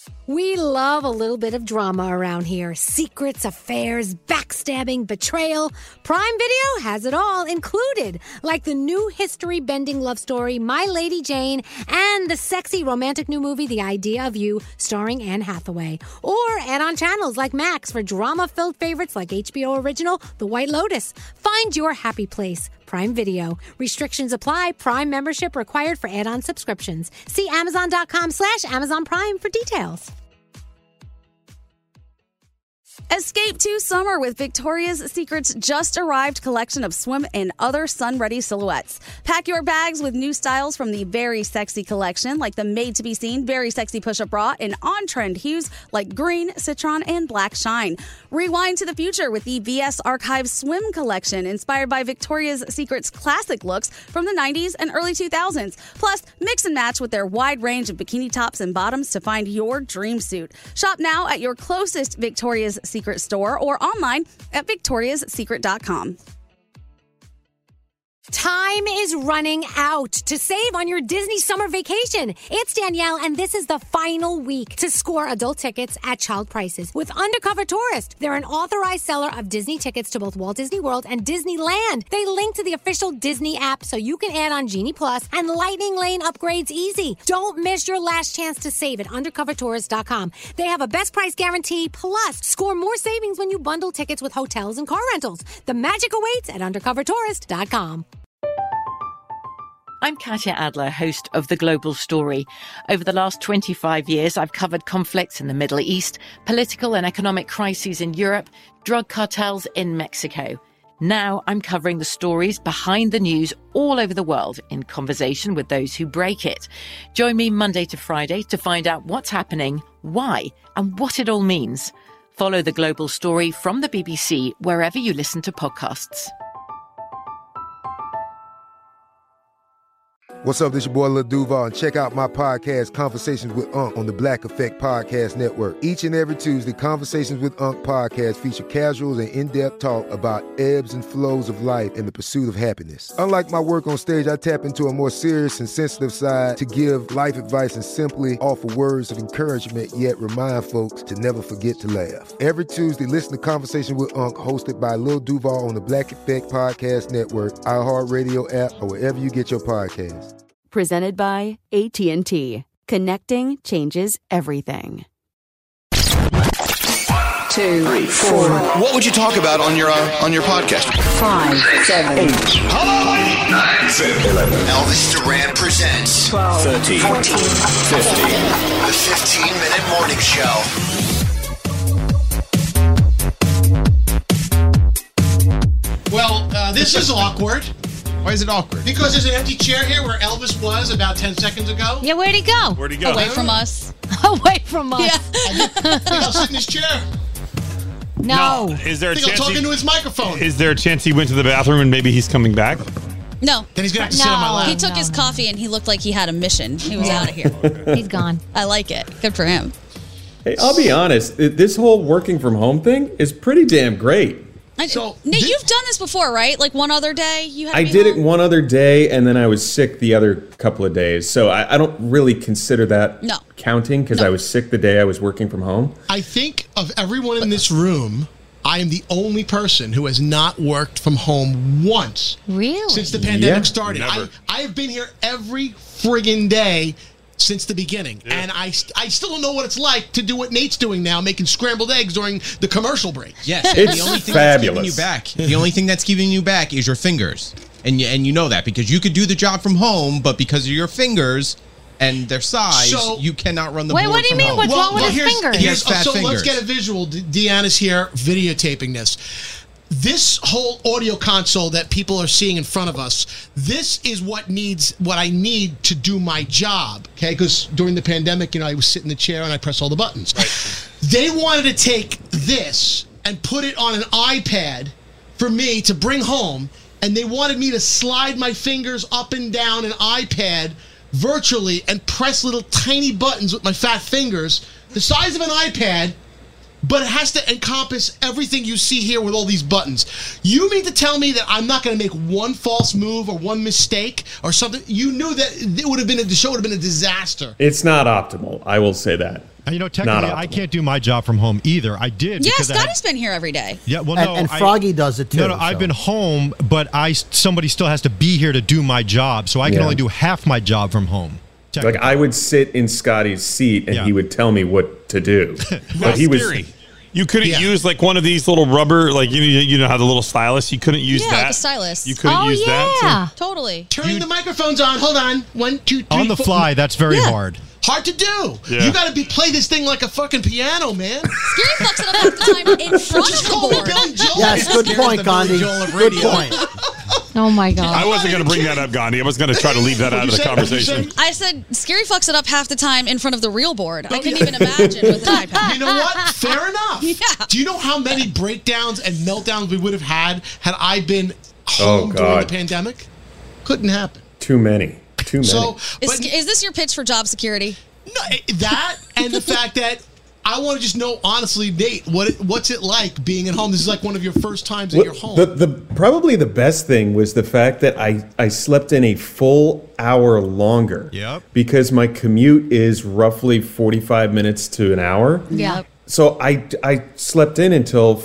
We love a little bit of drama around here. Secrets, affairs, backstabbing, betrayal. Prime Video has it all included. Like the new history-bending love story, My Lady Jane, and the sexy romantic new movie, The Idea of You, starring Anne Hathaway. Or add-on channels like Max for drama-filled favorites like HBO original, The White Lotus. Find your happy place. Prime Video. Restrictions apply. Prime membership required for add-on subscriptions. See Amazon.com/Amazon Prime for details. Escape to summer with Victoria's Secret's just arrived collection of swim and other sun-ready silhouettes. Pack your bags with new styles from the Very Sexy collection, like the made-to-be-seen Very Sexy push-up bra, and on-trend hues like green, citron, and black shine. Rewind to the future with the VS Archive swim collection, inspired by Victoria's Secret's classic looks from the 90s and early 2000s. Plus, mix and match with their wide range of bikini tops and bottoms to find your dream suit. Shop now at your closest Victoria's Secret store or online at victoriassecret.com. Time is running out to save on your Disney summer vacation. It's Danielle, and this is the final week to score adult tickets at child prices with Undercover Tourist. They're an authorized seller of Disney tickets to both Walt Disney World and Disneyland. They link to the official Disney app so you can add on Genie Plus and Lightning Lane upgrades easy. Don't miss your last chance to save at undercovertourist.com. They have a best price guarantee, plus score more savings when you bundle tickets with hotels and car rentals. The magic awaits at undercovertourist.com. I'm Katya Adler, host of The Global Story. Over the last 25 years, I've covered conflicts in the Middle East, political and economic crises in Europe, drug cartels in Mexico. Now I'm covering the stories behind the news all over the world in conversation with those who break it. Join me Monday to Friday to find out what's happening, why, and what it all means. Follow The Global Story from the BBC wherever you listen to podcasts. What's up, this your boy Lil Duval, and check out my podcast, Conversations with Unc, on the Black Effect Podcast Network. Each and every Tuesday, Conversations with Unc podcast feature casual and in-depth talk about ebbs and flows of life and the pursuit of happiness. Unlike my work on stage, I tap into a more serious and sensitive side to give life advice and simply offer words of encouragement, yet remind folks to never forget to laugh. Every Tuesday, listen to Conversation with Unc, hosted by Lil Duval on the Black Effect Podcast Network, iHeartRadio app, or wherever you get your podcasts. Presented by AT&T. Connecting changes everything. 2, 3, 4. What would you talk about on your podcast? 5, 7, 8. Hello, 9, 10, 11. Elvis Duran presents 12, 13, 14, 15. The 15-minute morning show. Well, this is awkward. Why is it awkward? Because there's an empty chair here where Elvis was about 10 seconds ago. Yeah, where'd he go? Away from us. Away from us. Yeah. I think I'll sit in his chair. No. Is there I a think I'll chance? talk into his microphone. Is there a chance he went to the bathroom and maybe he's coming back? No. Then he's going to have to sit on my lap. He took his coffee and he looked like he had a mission. He was out of here. He's gone. I like it. Good for him. Hey, I'll be honest. This whole working from home thing is pretty damn great. So, Nate, you've done this before, right? Like one other day you had to I be did home? it one other day, and then I was sick the other couple of days. So I don't really consider that counting because I was sick the day I was working from home. I think of everyone in this room, I am the only person who has not worked from home once. Really? Since the pandemic started. I have been here every friggin' day since the beginning. Yeah. And I still don't know what it's like to do what Nate's doing now, making scrambled eggs during the commercial break. Yes, it's the only thing fabulous. That's keeping you back. The only thing that's keeping you back is your fingers. And you know that because you could do the job from home, but because of your fingers and their size, you cannot run the board from home. Wait, what do you mean? What's wrong with his fingers? He has fat fingers. Let's get a visual. Deanna's here videotaping this. This whole audio console that people are seeing in front of us, this is what I need to do my job, okay? Because during the pandemic, I would sit in the chair and I press all the buttons. Right. They wanted to take this and put it on an iPad for me to bring home, and they wanted me to slide my fingers up and down an iPad virtually and press little tiny buttons with my fat fingers, the size of an iPad, but it has to encompass everything you see here with all these buttons. You mean to tell me that I'm not going to make one false move or one mistake or something? You knew that the show would have been a disaster. It's not optimal, I will say that. And technically, I can't do my job from home either. I did. Yeah, Scotty's been here every day. Yeah, well, no. And Froggy does it too. No, I've been home, but somebody still has to be here to do my job, so I can only do half my job from home. Like I would sit in Scotty's seat and he would tell me what to do. But he was scary. You couldn't use like one of these little rubber, like you know how the little stylus. You couldn't use that. Like a stylus. You couldn't use that. Totally. Turning the microphones on. Hold on. 1, 2, 3. On the fly, that's very hard. Hard to do. Yeah. You got to play this thing like a fucking piano, man. Scary fucks it up half the time in front of the board. Yes, good point, Gandhi. Good point. Oh my God. I wasn't going to bring that up, Gandhi. I was going to try to leave that out of the conversation. I said Scary fucks it up half the time in front of the real board. I couldn't even imagine with an iPad. You know what? Fair enough. Yeah. Do you know how many breakdowns and meltdowns we would have had I been home during the pandemic? Couldn't happen. Too many. So, is this your pitch for job security? No, that and the fact that I want to just know, honestly, Nate, what's it like being at home? This is like one of your first times at your home. Probably the best thing was the fact that I slept in a full hour longer. Yep. Because my commute is roughly 45 minutes to an hour. Yeah. So I slept in until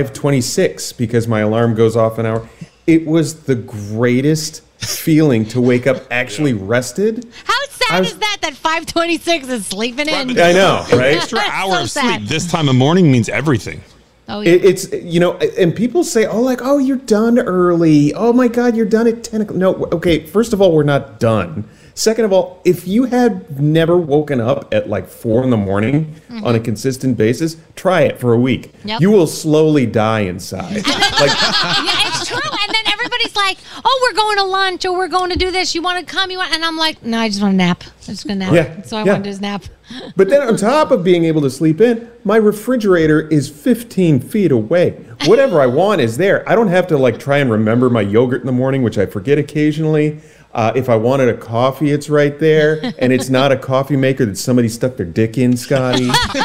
5:26 because my alarm goes off an hour. It was the greatest feeling to wake up actually rested. How sad is that 5:26 is sleeping in? I know, right? Extra hour of sleep this time of morning means everything. Oh, yeah. It's and people say, oh, you're done early. Oh my God, you're done at 10 o'clock. No, okay, first of all, we're not done. Second of all, if you had never woken up at like 4 a.m. on a consistent basis, try it for a week. Yep. You will slowly die inside. Yeah, it's true. And then everybody's like, oh, we're going to lunch or we're going to do this. You want to come? And I'm like, no, I just want to nap. I'm just going to nap. Yeah. So I want to just nap. But then on top of being able to sleep in, my refrigerator is 15 feet away. Whatever I want is there. I don't have to like try and remember my yogurt in the morning, which I forget occasionally. If I wanted a coffee, it's right there. And it's not a coffee maker that somebody stuck their dick in, Scotty.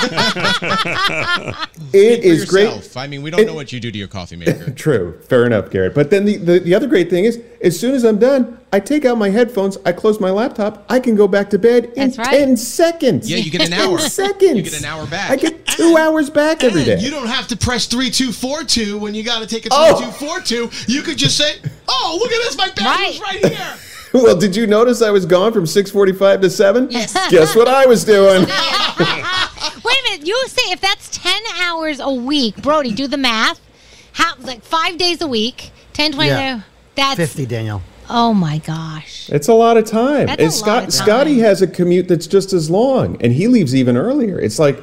It is great. I mean, we don't know what you do to your coffee maker. True. Fair enough, Garrett. But then the other great thing is, as soon as I'm done, I take out my headphones, I close my laptop, I can go back to bed in 10 seconds. Yeah, you get an hour. 10 seconds. You get an hour back. I get 2 hours back every day. You don't have to press 3-2-4-2 when you got to take a 3-2-4-2. You could just say, oh, look at this, my bathroom's right here. Well, did you notice I was gone from 6:45 to 7? Yes. Guess what I was doing? Wait a minute. You say if that's 10 hours a week, Brody, do the math. How, like 5 days a week, 10, 20, that's 50, Daniel. Oh my gosh. It's a lot of time. That's a lot of time. Scotty has a commute that's just as long, and he leaves even earlier. It's like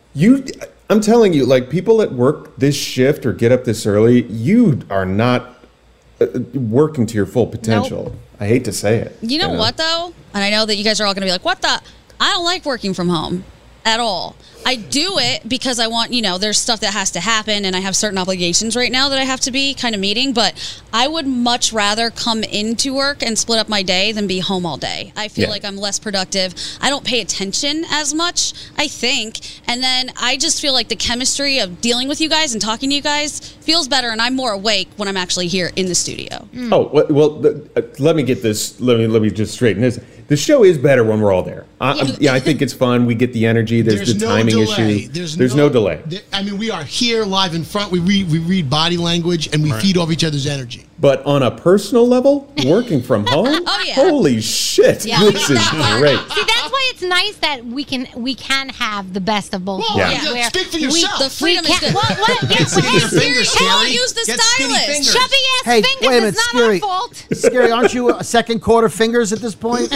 I'm telling you, like people that work this shift or get up this early, you are not working to your full potential. Nope. I hate to say it. You know what, though? And I know that you guys are all going to be like, what the? I don't like working from home at all. I do it because I want, there's stuff that has to happen and I have certain obligations right now that I have to be kind of meeting, but I would much rather come into work and split up my day than be home all day. I feel like I'm less productive. I don't pay attention as much, I think. And then I just feel like the chemistry of dealing with you guys and talking to you guys feels better and I'm more awake when I'm actually here in the studio. Oh, well, let me get this. Let me just straighten this. The show is better when we're all there. I think it's fun. We get the energy. There's the timing issue. There's no delay. We are here live in front. We read body language and we feed off each other's energy. But on a personal level, working from home, holy shit, this is great. See, that's why it's nice that we can have the best of both worlds. Speak for yourself. The freedom is good. Get skinny fingers, Scary. Use the stylus. Chubby ass fingers. Wait a minute, it's not our fault. Scary, aren't you a second quarter fingers at this point?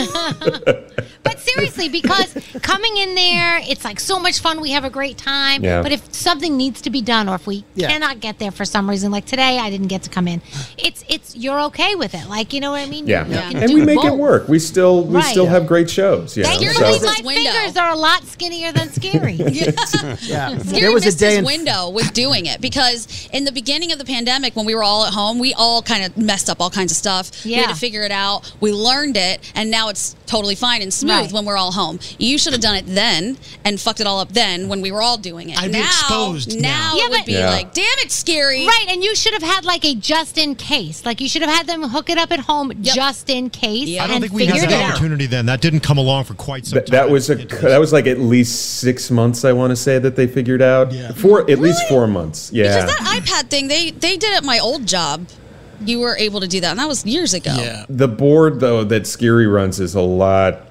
But seriously, because coming in there, it's like so much fun. We have a great time. Yeah. But if something needs to be done, or if we cannot get there for some reason, like today, I didn't get to come in. It's you're okay with it, like you know what I mean? Yeah, you and we make it work. We still have great shows. My fingers are a lot skinnier than Scary. Yeah, Scary there was missed a day his window with doing it because in the beginning of the pandemic, when we were all at home, we all kind of messed up all kinds of stuff. We had to figure it out. We learned it, and now it's totally fine and smooth when we're all home. You should have done it then and fucked it all up then when we were all doing it. I'd be exposed now it would be like, damn it, Scary. Right, and you should have had like a just in case. Like you should have had them hook it up at home just in case. I don't think we had that opportunity then. That didn't come along for quite quite some time. That was like at least 6 months, I want to say, that they figured out. Yeah. At least 4 months. Yeah. Because that iPad thing, they did at my old job. You were able to do that, and that was years ago. Yeah. The board, though, that Scary runs is a lot.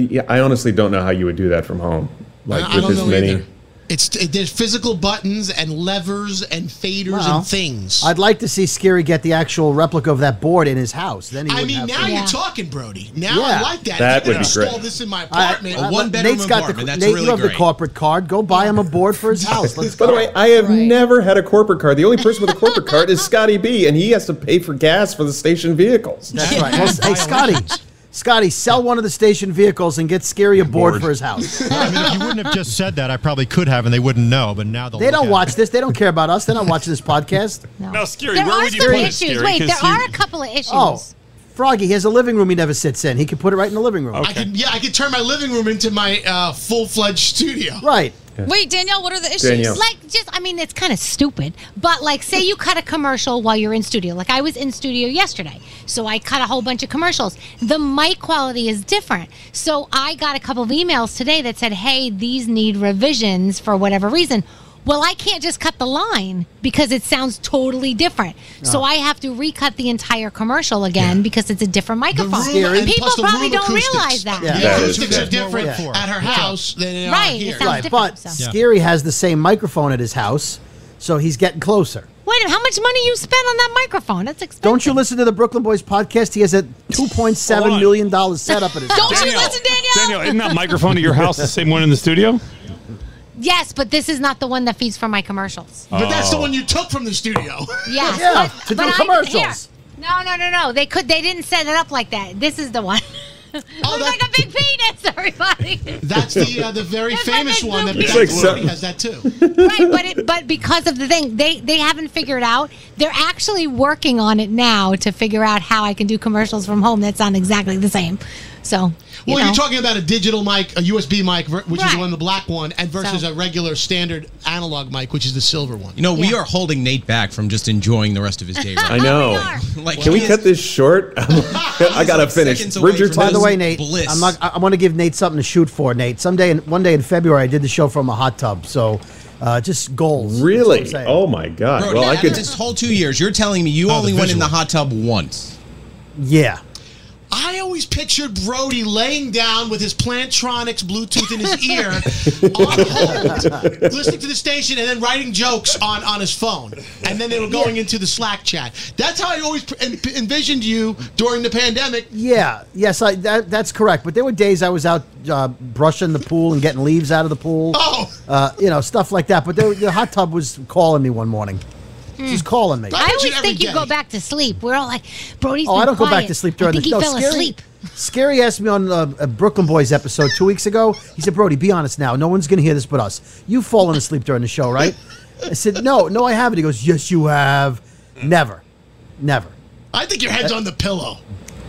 I honestly don't know how you would do that from home. Like I don't know either. There's physical buttons and levers and faders and things. I'd like to see Scary get the actual replica of that board in his house. Then you're talking, Brody. Now I like that. That would be install great. this in my apartment. A one-bedroom Nate's got apartment. That's Nate, really you have great. the corporate card. Go buy him a board for his house. Let's go. By the way, I have never had a corporate card. The only person with a corporate card is Scotty B, and he has to pay for gas for the station vehicles. That's right. Well, hey, Scotty, sell one of the station vehicles and get Scary a board for his house. I mean, if you wouldn't have just said that, I probably could have, and they wouldn't know. But now they don't watch this. They don't care about us. They're not watching this podcast. No, Scary, There where are would you some put it, issues. Scary? Wait, 'Cause there are a couple of issues. Oh, Froggy, he has a living room he never sits in. He can put it right in the living room. I could turn my living room into my full-fledged studio. Right. Wait, Danielle, what are the issues? Danielle. It's kind of stupid, but like, say you cut a commercial while you're in studio. Like, I was in studio yesterday, so I cut a whole bunch of commercials. The mic quality is different. So I got a couple of emails today that said, hey, these need revisions for whatever reason. Well, I can't just cut the line because it sounds totally different. So I have to recut the entire commercial again because it's a different microphone. People probably don't realize that. The acoustics are different at her house than they are here. It sounds different. But Scary has the same microphone at his house, so he's getting closer. Wait a minute, how much money you spent on that microphone? That's expensive. Don't you listen to the Brooklyn Boys podcast? He has a $2.7 million setup at his house. Don't you listen, Danielle? Danielle, isn't that microphone at your house the same one in the studio? Yes, but this is not the one that feeds for my commercials. But that's the one you took from the studio. Yes. Yeah, to do commercials. No. They didn't set it up like that. This is the one. Looks like a big penis, everybody. That's the very famous one that has that too. Right, but because of the thing, they haven't figured out. They're actually working on it now to figure out how I can do commercials from home that sound exactly the same. So, you're talking about a digital mic, a USB mic, which is the one, the black one, and versus a regular standard analog mic, which is the silver one. You know, we are holding Nate back from just enjoying the rest of his day. Right I know. Can we cut this short? I gotta finish. Bridgerton. By the way, Nate, I want to give Nate something to shoot for. Nate, one day in February, I did the show from a hot tub. So, just goals. Really? Oh my God! Bro, well, I could. This whole 2 years, you're telling me you only went in the hot tub once. Yeah. I always pictured Brody laying down with his Plantronics Bluetooth in his ear on hold, listening to the station, and then writing jokes on his phone. And then they were going into the Slack chat. That's how I always envisioned you during the pandemic. Yeah. Yes, that's correct. But there were days I was out brushing the pool and getting leaves out of the pool. Oh! Stuff like that. But the hot tub was calling me one morning. She's calling me. I always think you go back to sleep. We're all like, Brody's I don't quiet. go back to sleep during the show. I think he fell asleep. Scary asked me on a Brooklyn Boys episode 2 weeks ago. He said, Brody, be honest now. No one's going to hear this but us. You've fallen asleep during the show, right? I said, no, I haven't. He goes, yes, you have. Never. I think your head's on the pillow.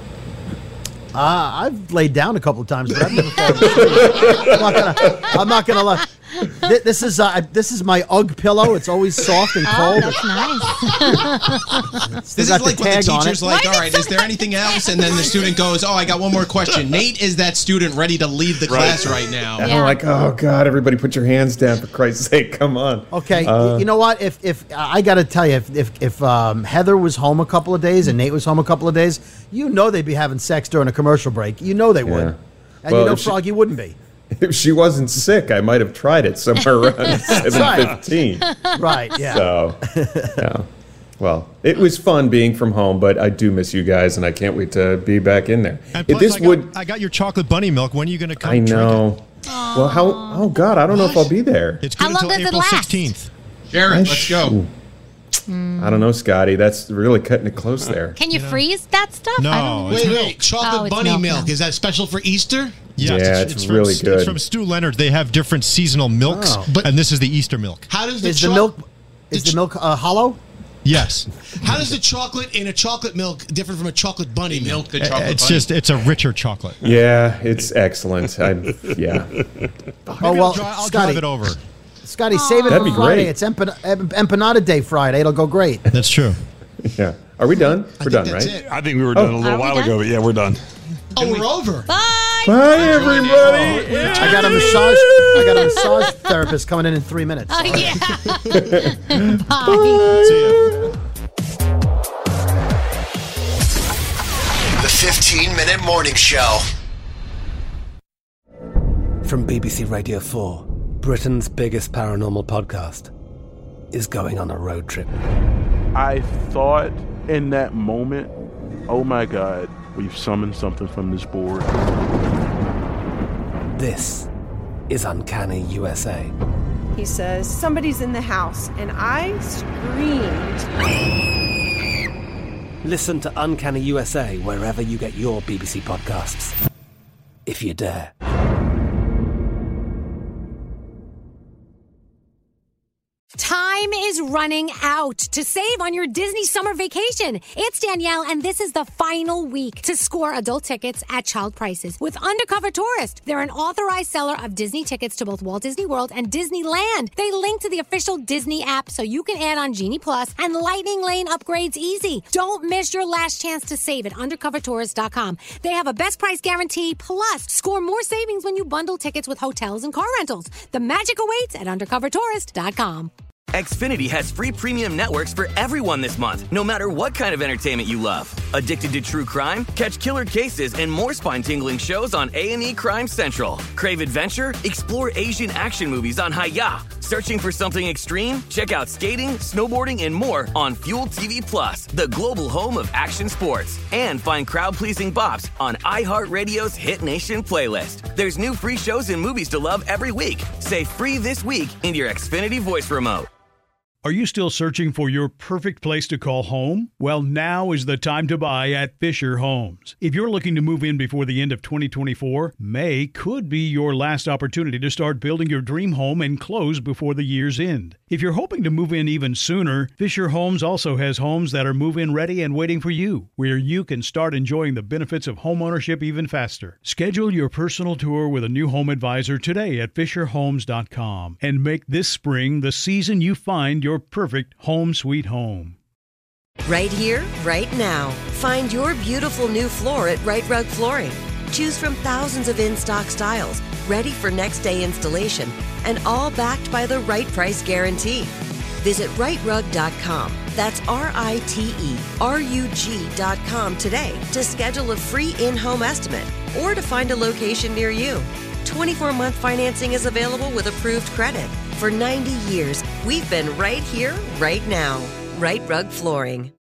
I've laid down a couple of times, but I've never fallen asleep. I'm not gonna lie. This is my UGG pillow. It's always soft and cold. That's nice. This is like when the teacher's like, all right, is there anything else? And then the student goes, I got one more question. Nate is that student ready to leave the class right now. And I'm like, oh God, everybody put your hands down for Christ's sake. Come on. Okay, you know what? If I got to tell you, if Heather was home a couple of days and Nate was home a couple of days, they'd be having sex during a commercial break. They would. And Froggy wouldn't be. If she wasn't sick, I might have tried it somewhere around 7:15. Right, yeah. So, yeah. Well, it was fun being from home, but I do miss you guys, and I can't wait to be back in there. And plus, I got your chocolate bunny milk. When are you going to come? I know. Well, oh God, I don't know if I'll be there. It's good until April 16th. Jared, let's go. I don't know, Scotty. That's really cutting it close there. Can you freeze that stuff? No. Wait. Chocolate bunny milk. Is that special for Easter? Yes, yeah, it's really good. It's from Stu Leonard. They have different seasonal milks, and this is the Easter milk. How does the milk hollow? Yes. How does the chocolate in a chocolate milk different from a chocolate bunny milk? The chocolate bunny. It's a richer chocolate. Yeah, it's excellent. Yeah. I'll drive it over. Scotty, save it for Friday. It's Empanada Day Friday. It'll go great. That's true. Yeah. Are we done? We're done, right? I think we were done a little while ago, but yeah, we're done. Oh, we're over. Bye. Bye, everybody. I got a massage therapist coming in 3 minutes. Oh, yeah. Bye. See ya. The 15-minute morning show. From BBC Radio 4, Britain's biggest paranormal podcast is going on a road trip. I thought in that moment, oh my God, we've summoned something from this board. This is Uncanny USA. He says, somebody's in the house, and I screamed. Listen to Uncanny USA wherever you get your BBC podcasts, if you dare. Time is running out to save on your Disney summer vacation. It's Danielle, and this is the final week to score adult tickets at child prices with Undercover Tourist. They're an authorized seller of Disney tickets to both Walt Disney World and Disneyland. They link to the official Disney app so you can add on Genie Plus and Lightning Lane upgrades easy. Don't miss your last chance to save at undercovertourist.com. They have a best price guarantee, plus score more savings when you bundle tickets with hotels and car rentals. The magic awaits at undercovertourist.com. Xfinity has free premium networks for everyone this month, no matter what kind of entertainment you love. Addicted to true crime? Catch killer cases and more spine-tingling shows on A&E Crime Central. Crave adventure? Explore Asian action movies on Hi-Ya. Searching for something extreme? Check out skating, snowboarding, and more on Fuel TV Plus, the global home of action sports. And find crowd-pleasing bops on iHeartRadio's Hit Nation playlist. There's new free shows and movies to love every week. Say free this week in your Xfinity voice remote. Are you still searching for your perfect place to call home? Well, now is the time to buy at Fisher Homes. If you're looking to move in before the end of 2024, May could be your last opportunity to start building your dream home and close before the year's end. If you're hoping to move in even sooner, Fisher Homes also has homes that are move-in ready and waiting for you, where you can start enjoying the benefits of homeownership even faster. Schedule your personal tour with a new home advisor today at FisherHomes.com and make this spring the season you find your perfect home sweet home. Right here, right now. Find your beautiful new floor at Right Rug Flooring. Choose from thousands of in-stock styles, ready for next day installation, and all backed by the right price guarantee. Visit rightrug.com. That's RITERUG.com today to schedule a free in-home estimate or to find a location near you. 24-month financing is available with approved credit. For 90 years, we've been right here, right now. Right Rug Flooring.